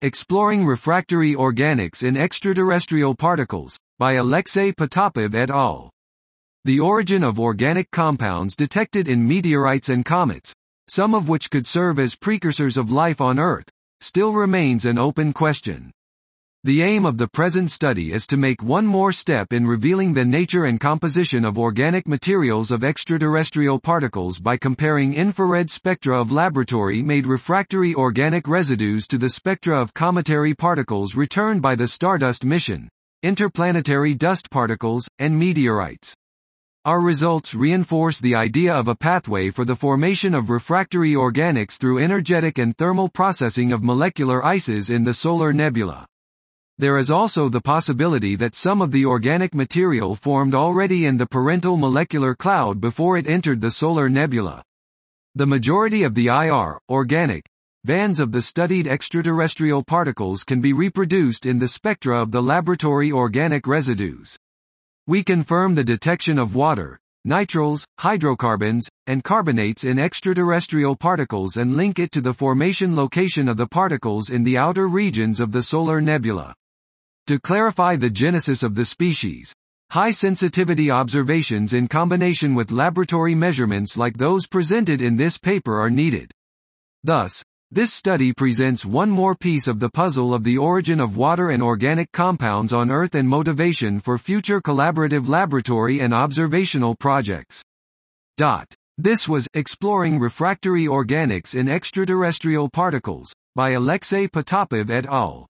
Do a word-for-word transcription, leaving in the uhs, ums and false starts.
Exploring Refractory Organics in Extraterrestrial Particles, by Alexey Potapov et al. The origin of organic compounds detected in meteorites and comets, some of which could serve as precursors of life on Earth, still remains an open question. The aim of the present study is to make one more step in revealing the nature and composition of organic materials of extraterrestrial particles by comparing infrared spectra of laboratory-made refractory organic residues to the spectra of cometary particles returned by the Stardust mission, interplanetary dust particles, and meteorites. Our results reinforce the idea of a pathway for the formation of refractory organics through energetic and thermal processing of molecular ices in the solar nebula. There is also the possibility that some of the organic material formed already in the parental molecular cloud before it entered the solar nebula. The majority of the I R, organic, bands of the studied extraterrestrial particles can be reproduced in the spectra of the laboratory organic residues. We confirm the detection of water, nitriles, hydrocarbons, and carbonates in extraterrestrial particles and link it to the formation location of the particles in the outer regions of the solar nebula. To clarify the genesis of the species, high-sensitivity observations in combination with laboratory measurements like those presented in this paper are needed. Thus, this study presents one more piece of the puzzle of the origin of water and organic compounds on Earth and motivation for future collaborative laboratory and observational projects. This was Exploring Refractory Organics in Extraterrestrial Particles, by Alexey Potapov et al.